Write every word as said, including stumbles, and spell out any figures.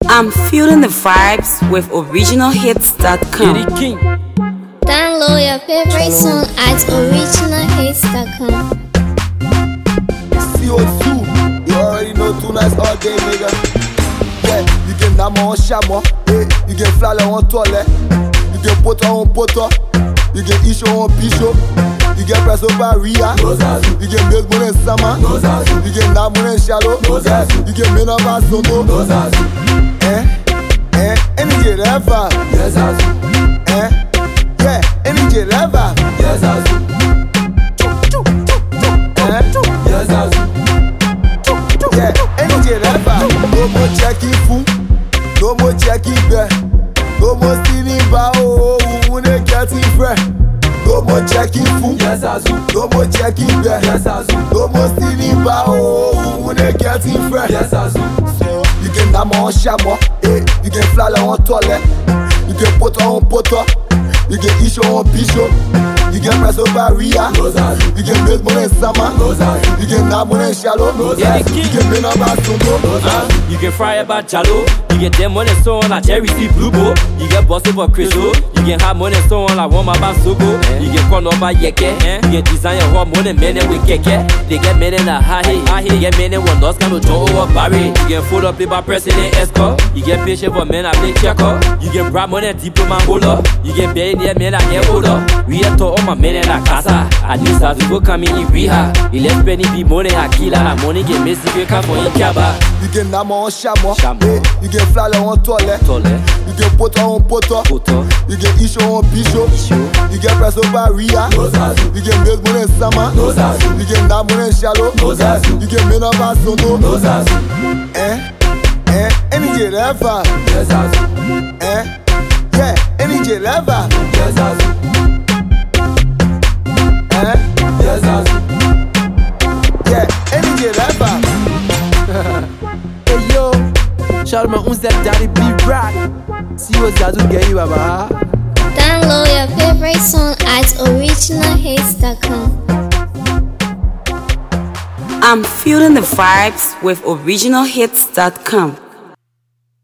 I'm feeling the vibes with original hits dot com. Download your favorite song at original hits dot com. C O two, you already know two nights all day, nigga. Yeah, you can nama on shamo, yeah, you can fly on toilet, you can put on poto, you can isho on pisho, you can press over ria, you can make money in summer, you can na money in shallow, you can make over soto. Eh, eh, any day ever, yes, eh, yeah, any day ever, yes, eh, yes, yeah, any day ever. No more checking food, no more checking bed, no more stealing bar, oh, we ain't getting fresh. No more checking food, yes, no more checking bed, yes, no more stealing bar, oh, we ain't getting fresh. Yes, so you can nama on shamo, eh, you can fly on toilet, you can put on poto, you can isho on pisho, you can press over ria, you can make money in summer, you can na money in shallow, you can make about soto. You can fry about jalo, you get them money so on like cherry see blue bow, you get bossy for crystal, you can have money so on like one about sogo, you get corn over yeke, you get design your hot money men with keke, they get men in a high, high, they get men in one nose kind of jaw over barry, you get food up by president escort, you get patient for men I play checker, you get brand money diploma holder, you get paid there men I get older, we are to all my men in a casa, at least I go come in reha, you let penny be money a killer, money get messy we come for in kaba. You can nama on shamo, eh, you can fly on toilet, you can put on poto, you can isho on pisho, you can press over ria, you can make money in summer, you can na money in shallow, you can make about soto. Eh, eh, any day ever, eh, yeah, any day ever, eh, yeah, any day ever. Hey yo, shout out my own step daddy B-Rock. See what's that to get you, baba. Download your favorite song at original hits dot com. I'm feeling the vibes with original hits dot com.